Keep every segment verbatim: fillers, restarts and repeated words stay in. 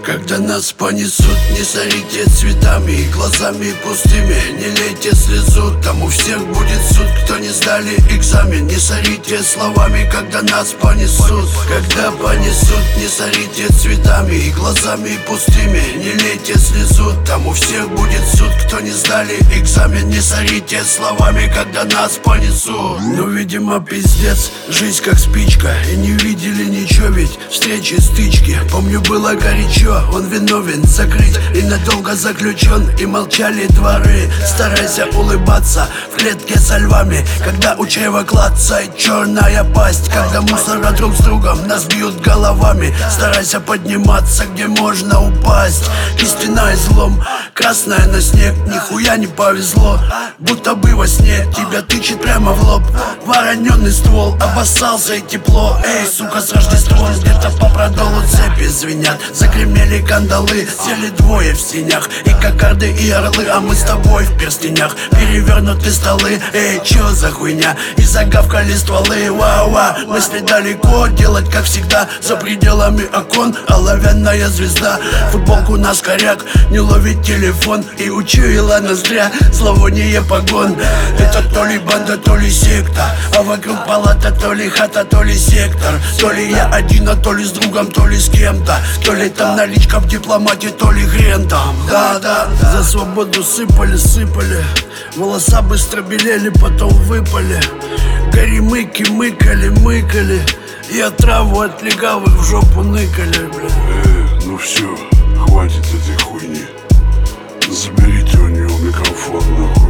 Когда нас понесут, не сорите цветами и глазами пустыми. Не лейте слезу, там у всех будет суд. Кто не сдали экзамен, не сорите словами. Когда нас понесут, когда понесут, не сорите цветами и глазами пустыми. Не лейте слезу, там у всех будет суд. Кто не сдали экзамен, не сорите словами. Когда нас понесут. Ну, видимо, пиздец, жизнь как спичка. И не видели ничего, ведь встречи, стычки. Помню, было горячо, он виновен, закрыть и надолго заключен. И молчали дворы, старайся улыбаться в клетке со львами. Когда у чрева клацает черная пасть. Когда мусора друг с другом нас бьют головами. Старайся подниматься, где можно упасть. Истина излом, красная на снег. Нихуя не повезло, будто бы во сне тебя тычет прямо в лоб. Вороненный ствол, обоссался и тепло. Эй, сука, с Рождеством. Где-то по продолу цепи звенят, загремели кандалы. Сели двое в синях, и кокарды, и орлы. А мы с тобой в перстенях, перевернуты столы. Эй, чё за хуйня? И загавкали стволы. Вау-вау, мысли далеко, делать как всегда. За пределами окон оловянная звезда. Футболку на скоряк, не ловит телефон. И учуяла ноздря зловоние погон. Это то ли банда, то ли секта. А вокруг палата, то ли хата, то ли сектор. То ли я один, а то ли с другом, то ли с кем-то. То ли там наличка в дипломате, то ли хрен там. Да-да, за свободу сыпали, сыпали. Волоса быстро белели, потом выпали. Горемыки мыкали, мыкали. И отраву от легавых в жопу ныкали, бля. Э, ну все, хватит этой хуйни. Заберите у него микрофон, нахуй.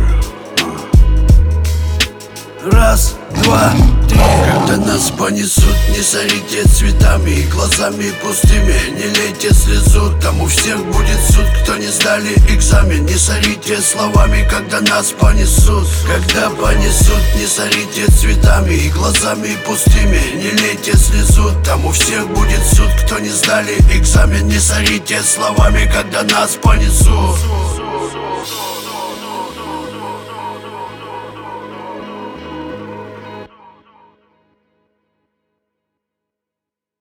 Раз, два, три. Когда нас понесут, не сорите цветами и глазами пустыми. Не лейте слезу, там у всех будет суд. Кто не сдали экзамен, не сорите словами. Когда нас понесут, когда понесут, не сорите цветами и глазами пустыми. Не лейте слезу, там у всех будет суд. Кто не сдали экзамен, не сорите словами. Когда нас понесут.